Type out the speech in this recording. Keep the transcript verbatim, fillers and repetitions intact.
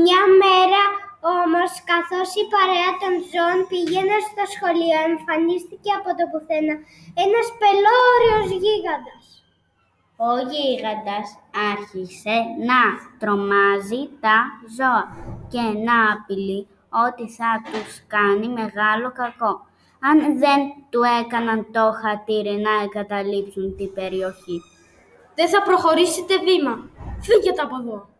Μια μέρα όμως, καθώς η παρέα των ζώων πήγαινε στο σχολείο, εμφανίστηκε από το πουθενά ένας πελώριος γίγαντας. Ο γίγαντας άρχισε να τρομάζει τα ζώα και να απειλεί ότι θα τους κάνει μεγάλο κακό, αν δεν του έκαναν το χατήρι να εγκαταλείψουν την περιοχή. «Δεν θα προχωρήσετε βήμα. Φύγετε από εδώ»,